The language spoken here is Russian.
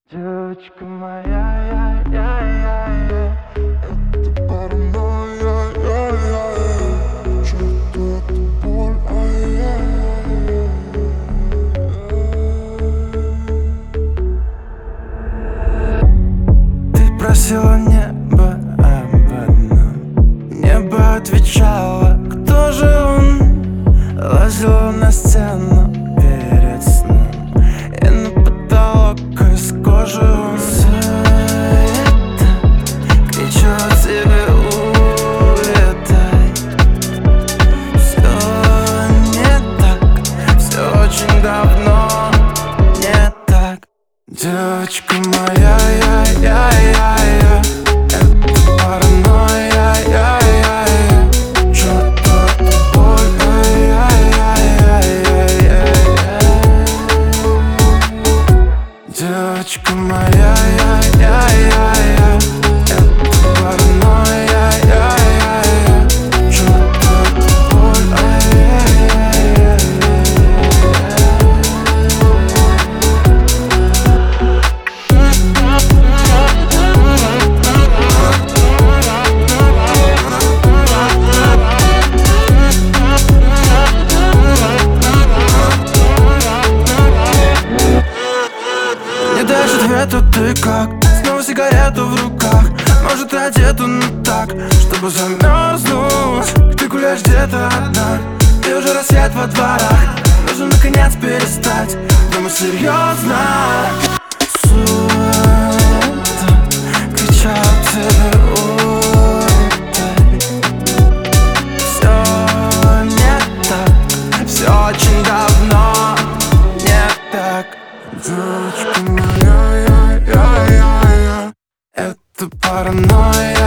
Девочка моя, это паранойя, черт, это боль, Ты просила небо об одном, небо отвечало, кто же он? Лазила на стену перед сном и на потолок из кожи он свет кричу тебе улетай. Все не так, все очень давно не так. Девочка моя, это паранойя, черт, это боль, девочка моя, это паранойя, черт, это боль, не дашь ответа ты как? Снова сигарету в руках. Может, одету, но так, чтобы замерзнуть. Ты гуляешь где-то одна, и уже рассвет во дворах. Нужно наконец перестать, думаю серьезно. Суета, кричал тебе улетай. Все не так, все очень давно не так. Девочка моя, это паранойя.